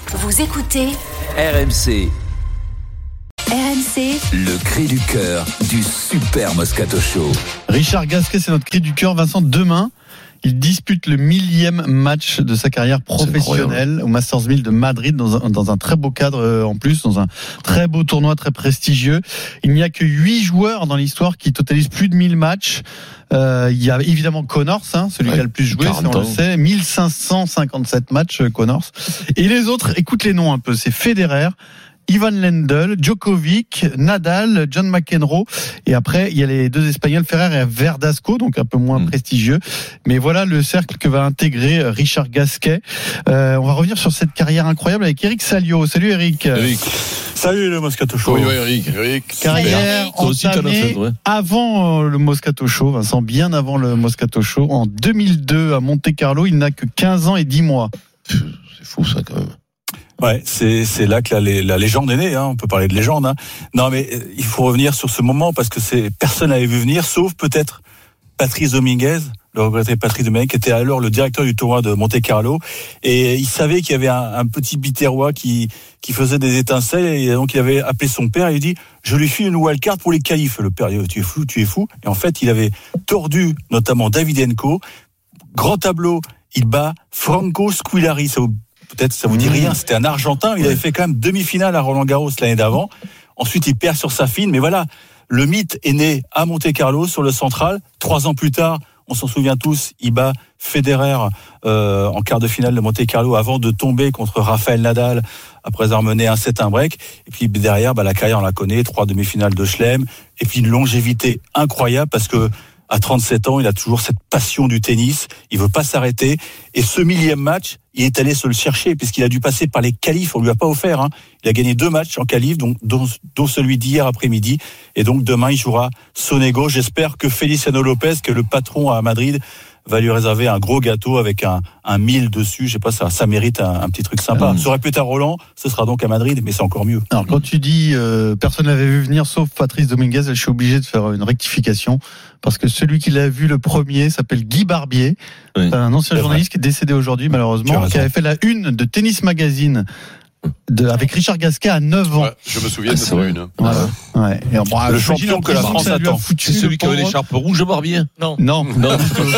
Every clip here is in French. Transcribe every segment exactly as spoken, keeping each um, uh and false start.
Vous écoutez R M C. R M C, Le cri du cœur du Super Moscato Show. Richard Gasquet, c'est notre cri du cœur. Vincent, demain, il dispute le millième match de sa carrière professionnelle au Masters mille de Madrid, dans un, dans un très beau cadre en plus, dans un très beau tournoi très prestigieux. Il n'y a que huit joueurs dans l'histoire qui totalisent plus de mille matchs. Euh, il y a évidemment Connors, hein, celui ouais, qui a le plus joué, on le sait, mille cinq cent cinquante-sept matchs Connors. Et les autres, écoute les noms un peu, c'est Federer, Ivan Lendl, Djokovic, Nadal, John McEnroe, et après il y a les deux Espagnols, Ferrer et Verdasco, donc un peu moins mmh. prestigieux. Mais voilà le cercle que va intégrer Richard Gasquet. Euh, on va revenir sur cette carrière incroyable avec Eric Salio. Salut Eric. Eric. Salut le Moscato Show. Oui, oui, Eric. Eric. Carrière entamée ouais. avant le Moscato Show, Vincent, bien avant le Moscato Show. En deux mille deux à Monte-Carlo, il n'a que quinze ans et dix mois. C'est fou ça quand même. Ouais, c'est c'est là que la, la légende est née. Hein. On peut parler de légende. Hein. Non, mais euh, il faut revenir sur ce moment parce que c'est personne n'avait vu venir, sauf peut-être Patrice Dominguez, le regretté Patrice Dominguez, qui était alors le directeur du tournoi de Monte-Carlo, et il savait qu'il y avait un, un petit Biterrois qui qui faisait des étincelles, et donc il avait appelé son père et il dit je lui file une wildcard pour les qualifs. Le père dit tu es fou, tu es fou. Et en fait, il avait tordu notamment Davydenko. Grand tableau, il bat Franco Squillari. Ça vous Peut-être ça vous dit rien, c'était un Argentin, il avait fait quand même demi-finale à Roland-Garros l'année d'avant. Ensuite, il perd sur sa fine, mais voilà, le mythe est né à Monte-Carlo, sur le central. Trois ans plus tard, on s'en souvient tous, il bat Federer euh, en quart de finale de Monte-Carlo avant de tomber contre Rafael Nadal après avoir mené un sept un break. Et puis derrière, bah, la carrière, on la connaît, trois demi-finales de Chelem, et puis une longévité incroyable parce que à trente-sept ans, il a toujours cette passion du tennis. Il veut pas s'arrêter. Et ce millième match, il est allé se le chercher puisqu'il a dû passer par les qualifs. On lui a pas offert. Hein. Il a gagné deux matchs en qualifs, donc dont, dont celui d'hier après-midi. Et donc demain, il jouera Sonego. J'espère que Feliciano Lopez, que le patron à Madrid, va lui réserver un gros gâteau avec un, un mille dessus. Je sais pas, ça, ça mérite un, un petit truc sympa. Mmh. Ça aurait pu être à Roland, ce sera donc à Madrid, mais c'est encore mieux. Alors, quand tu dis euh, personne l'avait vu venir sauf Patrice Dominguez, je suis obligé de faire une rectification parce que celui qui l'a vu le premier s'appelle Guy Barbier, oui. un ancien c'est journaliste vrai. Qui est décédé aujourd'hui malheureusement, qui avait fait la une de Tennis Magazine. De, avec Richard Gasquet à neuf ans. Ouais, je me souviens ah, de cette une. Voilà. Ouais. Et, bon, le champion que la France attend. C'est celui qui avait l'écharpe rouge, Barbier? Non. Non. non.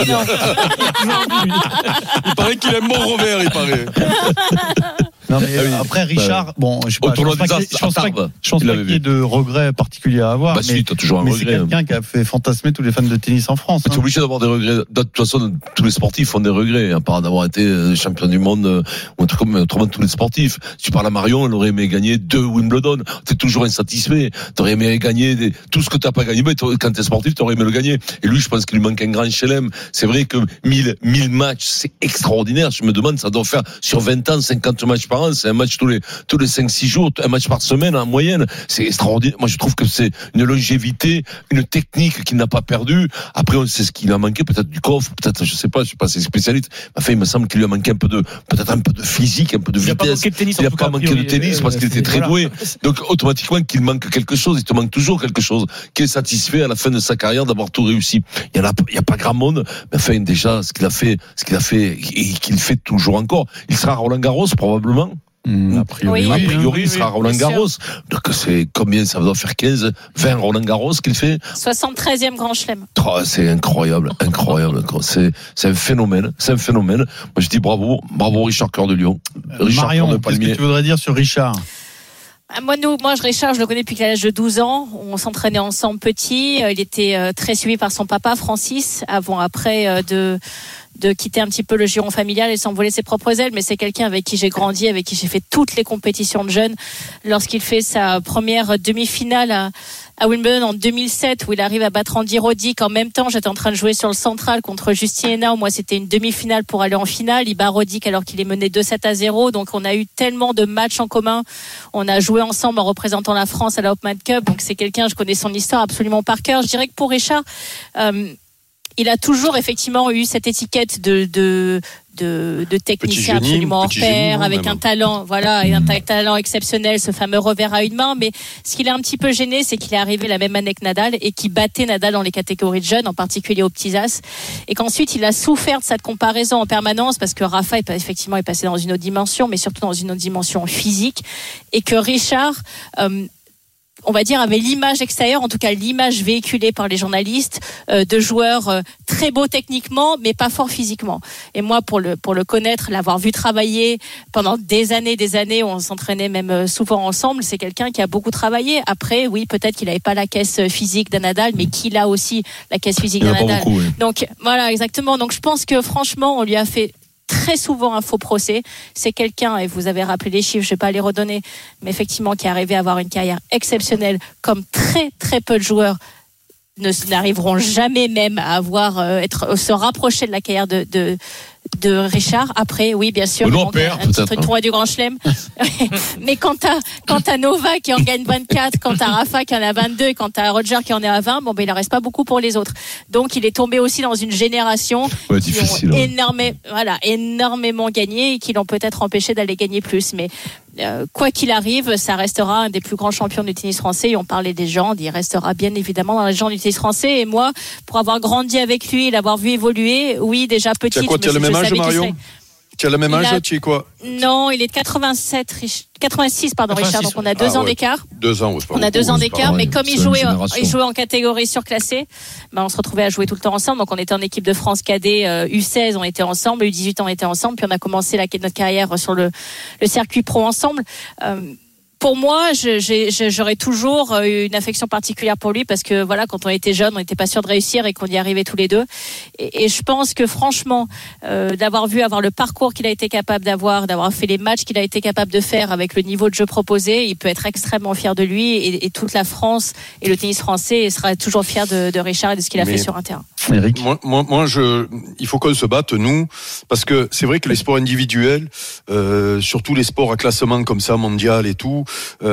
Il paraît qu'il aime Mont-Robert, il paraît. Non, mais ah oui. après Richard, bah, bon, je sais pas, je pense pas qu'il je pense pas qu'il y ait de regrets particuliers à avoir, bah mais, si, t'as toujours un mais regret, c'est quelqu'un hein. qui a fait fantasmer tous les fans de tennis en France. Tu es hein. obligé d'avoir des regrets. De toute façon, tous les sportifs ont des regrets, à part d'avoir été champion du monde, ou un truc comme autrement tous les sportifs. Si tu parles à Marion, elle aurait aimé gagner deux Wimbledon. T'es toujours insatisfait. T'aurais aimé gagner des... tout ce que t'as pas gagné, mais quand t'es sportif, t'aurais aimé le gagner. Et lui, je pense qu'il lui manque un grand chelem. C'est vrai que mille, mille matchs, c'est extraordinaire. Je me demande, ça doit faire sur vingt ans, cinquante matchs par an. C'est un match tous les, tous les cinq six jours, un match par semaine en moyenne. C'est extraordinaire. Moi, je trouve que c'est une longévité, une technique qu'il n'a pas perdue. Après, on sait ce qu'il a manqué, peut-être du coffre, peut-être, je sais pas, je suis pas assez spécialiste. Enfin, il me semble qu'il lui a manqué un peu de, peut-être un peu de physique, un peu de il vitesse. Il n'a pas manqué de tennis parce qu'il était très doué. Donc, automatiquement, qu'il manque quelque chose, il te manque toujours quelque chose. Qui est satisfait à la fin de sa carrière d'avoir tout réussi. Il y en a, il y a pas grand monde. Mais enfin, déjà, ce qu'il a fait, ce qu'il a fait et qu'il fait toujours encore. Il sera à Roland Garros, probablement. Mmh, a priori, oui, a priori, oui, il sera oui, Roland Garros. Donc, c'est combien? Ça doit faire quinze, vingt Roland Garros qu'il fait? soixante-treizième Grand Chelem. Oh, c'est incroyable, incroyable. C'est, c'est un phénomène, c'est un phénomène. Moi, je dis bravo, bravo Richard Cœur de Lion. Richard Marion, Cœur de Palmier. Qu'est-ce que tu voudrais dire sur Richard? Moi, nous, moi, je Richard, je le connais depuis qu'il a l'âge de douze ans. On s'entraînait ensemble petit. Il était très suivi par son papa, Francis, avant, après, de, de quitter un petit peu le giron familial et s'envoler ses propres ailes. Mais c'est quelqu'un avec qui j'ai grandi, avec qui j'ai fait toutes les compétitions de jeunes. Lorsqu'il fait sa première demi-finale à, à Wimbledon en deux mille sept, où il arrive à battre Andy Roddick. En même temps, j'étais en train de jouer sur le central contre Justin Henao. Moi, c'était une demi-finale pour aller en finale. Il bat Roddick alors qu'il est mené deux sept à zéro. Donc, on a eu tellement de matchs en commun. On a joué ensemble en représentant la France à la Hopman Cup. Donc, c'est quelqu'un, je connais son histoire absolument par cœur. Je dirais que pour Richard, euh, il a toujours effectivement eu cette étiquette de de de, de technicien génie, absolument hors petit pair, génie, avec même. un talent, voilà, et un ta- talent exceptionnel, ce fameux revers à une main. Mais ce qui l'a un petit peu gêné, c'est qu'il est arrivé la même année que Nadal et qu'il battait Nadal dans les catégories de jeunes, en particulier au petits as, et qu'ensuite il a souffert de cette comparaison en permanence parce que Rafa est, effectivement est passé dans une autre dimension, mais surtout dans une autre dimension physique, et que Richard euh, on va dire, avait l'image extérieure, en tout cas l'image véhiculée par les journalistes, euh, de joueurs euh, très beaux techniquement, mais pas forts physiquement. Et moi, pour le pour le connaître, l'avoir vu travailler pendant des années, des années, on s'entraînait même souvent ensemble, c'est quelqu'un qui a beaucoup travaillé. Après, oui, peut-être qu'il n'avait pas la caisse physique d'un Nadal, mais qu'il a aussi la caisse physique d'un Nadal. Beaucoup, oui. Donc voilà, exactement. Donc je pense que franchement, on lui a fait très souvent un faux procès. C'est quelqu'un, et vous avez rappelé les chiffres, je ne vais pas les redonner, mais effectivement qui est arrivé à avoir une carrière exceptionnelle, comme très très peu de joueurs ne, n'arriveront jamais même à avoir euh, être se rapprocher de la carrière de, de de Richard. Après, oui, bien sûr, non, bon, père, un petit peut-être. tournoi du Grand Chelem. Mais quand t'as quand t'as Nova qui en gagne vingt-quatre, quand t'as Rafa qui en a vingt-deux, et quand t'as Roger qui en est à vingt, bon ben il en reste pas beaucoup pour les autres. Donc il est tombé aussi dans une génération Ouais, qui difficile, ont ouais. énormément, voilà, énormément gagné et qui l'ont peut-être empêché d'aller gagner plus. Mais euh, quoi qu'il arrive, ça restera un des plus grands champions du tennis français. Et on parlait des gens, il restera bien évidemment dans les gens du tennis français. Et moi, pour avoir grandi avec lui et l'avoir vu évoluer, oui, déjà Tu as petite, quoi, tu as je le me- même je âge, savais qu'il Marion serait- Tu as le même Il âge, a- tu es quoi? Non, il est de quatre-vingt-sept, Rich- quatre-vingt-six, pardon, Richard. Donc on a deux Ah ans ouais. d'écart. Deux ans, ouais, c'est pas On a beaucoup, deux ans c'est pas d'écart, mal. mais comme il c'est une jouait, génération. il jouait en catégorie surclassée, ben on se retrouvait à jouer tout le temps ensemble. Donc on était en équipe de France cadet euh, U seize, on était ensemble, U dix-huit, on était ensemble, puis on a commencé la, notre carrière sur le, le circuit pro ensemble. Euh, Pour moi, je, j'ai, je, j'aurais toujours eu une affection particulière pour lui parce que voilà, quand on était jeune, on n'était pas sûr de réussir et qu'on y arrivait tous les deux. Et, et je pense que franchement, euh, d'avoir vu avoir le parcours qu'il a été capable d'avoir, d'avoir fait les matchs qu'il a été capable de faire avec le niveau de jeu proposé, il peut être extrêmement fier de lui et, et toute la France et le tennis français sera toujours fier de, de Richard et de ce qu'il a Mais- fait sur un terrain. Eric. Moi, moi, moi, je, il faut qu'on se batte, nous, parce que c'est vrai que les sports individuels, euh, surtout les sports à classement comme ça, mondial et tout,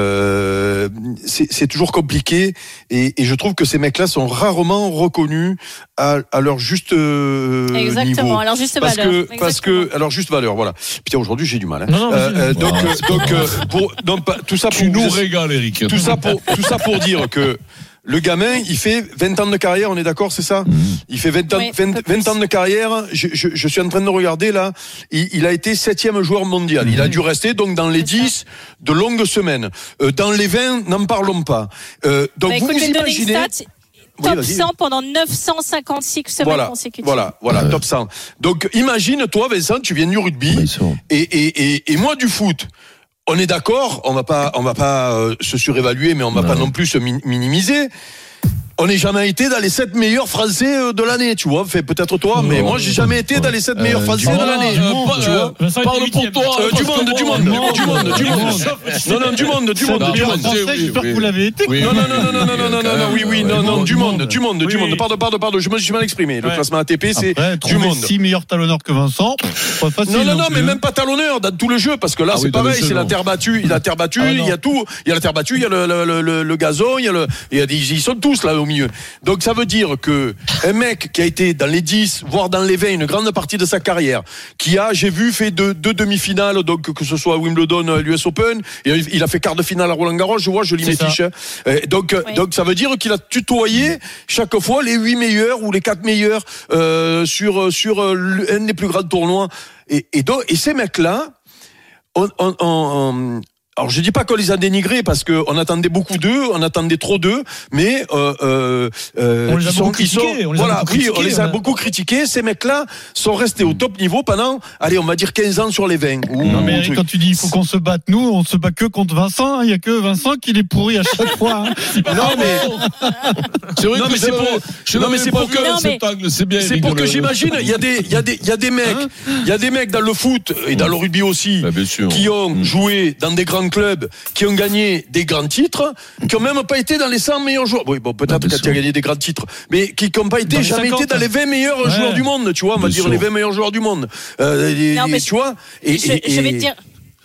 euh, c'est, c'est toujours compliqué. Et, et je trouve que ces mecs-là sont rarement reconnus à, à leur juste euh, Exactement, niveau. alors juste Parce valeur. que, parce que, alors juste valeur, voilà. Putain, aujourd'hui j'ai du mal. Hein. Non, non, Euh, vas-y. euh, donc, Oh, euh, donc, euh, pour, donc, pas- tout ça pour Tu nous vous- régales, Eric. tout ça pour tout ça pour dire que le gamin, il fait vingt ans de carrière, on est d'accord, c'est ça? Il fait vingt ans, Oui, vingt, un peu plus. vingt ans de carrière. Je, je, je suis en train de regarder là. Il, il a été septième joueur mondial. Il a dû rester donc dans les C'est ça. dix de longues semaines. Euh, dans les vingt, n'en parlons pas. Euh, donc Bah, vous écoute, vous je vais te donner une imaginez. stat. Oui, Top vas-y. cent pendant neuf cent cinquante-six semaines Voilà, consécutives. voilà, voilà, top cent. Donc imagine toi, Vincent, tu viens du rugby Bien sûr. et, et, et, et moi du foot. On est d'accord, on va pas, on va pas euh, se surévaluer, mais on va Non. pas non plus se mi- minimiser. On n'est jamais été dans les sept meilleurs Français euh, de l'année, tu vois. Fait peut-être toi, mais moi j'ai jamais été dans les sept meilleurs Français de l'année. Euh, pas- tu vois. euh, Parle pour toi. Euh, du parce monde, que du moi, monde, moi, du monde, du moi, monde. moi, Non, non, du monde, du monde, du Non, monde. Français, oui, j'espère oui. que vous l'avez été. Oui. Non, non, non, non, non, non, non, non, non, non, oui, oui, non, non, du monde, du monde, du Oui, monde. oui. Pardon, pardon, pardon, je me suis mal exprimé. Le Ouais. classement A T P, c'est Après, du trouver monde. six meilleurs talonneurs que Vincent, pas facile. Non, non, non, plus, mais hein. même pas talonneur dans tout le jeu, parce que là, Ah c'est oui, dans le pareil, jeu, c'est la non. terre battue, il y a la terre battue, Ah, il non. y a tout, il y a la terre battue, il y a le, le, le, le, le gazon, il y a le, il y a des, ils sont tous là au milieu. Donc ça veut dire que un mec qui a été dans les dix, voire dans les vingt, une grande partie de sa carrière, qui a, j'ai vu, fait deux, deux demi-finales, donc que ce soit à Wimbledon, à l'U S Open, et il a fait quart de finale à Roland-Garros, je vois, je lis C'est mes ça. fiches. hein. Euh, Donc, euh, Oui. donc ça veut dire qu'il a tutoyé chaque fois les huit meilleurs ou les quatre meilleurs euh, sur sur euh, le- un des plus grands tournois. Et, et donc, et ces mecs-là, on, on, on, on- alors je dis pas qu'on les a dénigrés parce qu'on attendait beaucoup d'eux, on attendait trop d'eux, mais euh, euh, euh, On les a ils beaucoup sont, ils sont- critiqués, on les a voilà, beaucoup oui, critiqués, on les a on a- beaucoup critiqués. Ces mecs-là sont restés au top niveau pendant, allez, on va dire quinze ans sur les vingt. Ou, Non mais ou Eric, truc. quand tu dis il faut qu'on se batte, nous on se bat que contre Vincent. Il y a que Vincent qui les pourrit à chaque fois. hein. Non mais C'est vrai Non, que mais je c'est l'avais- pour- je non, mais l'avais c'est pas pour vu que- dans Non, mais- cet angle, c'est bien. c'est Eric, pour que le- j'imagine, il y a des, il y a des, il y a des mecs, il y a des mecs dans le foot et dans le rugby aussi. Bah, bien sûr. Qui ont Mm. joué dans des grands clubs, qui ont gagné des grands titres, qui ont même pas été dans les cent meilleurs joueurs. Oui, bon, peut-être Ah, bien quand sûr. tu as gagné des grands titres, mais qui n'ont pas été, Dans les jamais cinquante. été dans les vingt meilleurs Ouais. joueurs du monde, tu vois, on va Bien dire sûr. les vingt meilleurs joueurs du monde. Euh, et- Non, et mais tu vois, et, je, et- je vais te et- dire.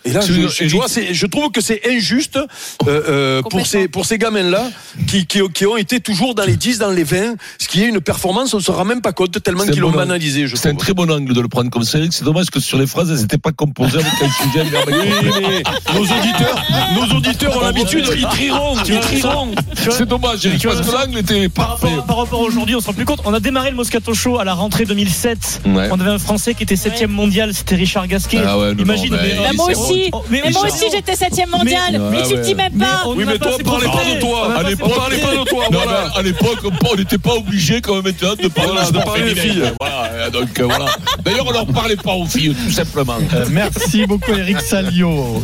Et là, je, je, tu vois, c'est, je trouve que c'est injuste euh, euh, pour ces pour ces gamins-là qui, qui qui ont été toujours dans les dix, dans les vingt, ce qui est une performance, on ne se rend même pas compte tellement C'est qu'ils un l'ont bon banalisé. Je C'est un trouve. très bon angle de le prendre comme ça. C'est dommage que sur les phrases, elles n'étaient pas composées avec un sujet. Oui, mais nos auditeurs, nos auditeurs ont l'habitude, ils trieront, ils trieront. C'est dommage, Eric, parce que l'angle était Par parfait. rapport, par rapport à aujourd'hui, on se rend plus compte. On a démarré le Moscato Show à la rentrée deux mille sept. Ouais. On avait un Français qui était septième mondial, c'était Richard Gasquet. Ah ouais, non, Imagine. non, mais- mais, Bah, moi c'est- aussi, oh, mais, mais moi Richard- aussi j'étais septième mondial, Mais- mais, Ah tu ouais. le dis même mais pas. on Oui, n'a mais pas toi, assez parlez pas profité. de toi. On n'a À pas assez l'époque, On parlait pas de toi, Non, voilà. mais à l'époque, on- on n'était pas obligé quand même maintenant de parler Voilà, de de sport parler des féminin. filles. Voilà, donc euh, voilà. D'ailleurs, on leur parlait pas aux filles, tout simplement. Euh, merci beaucoup Eric Salio.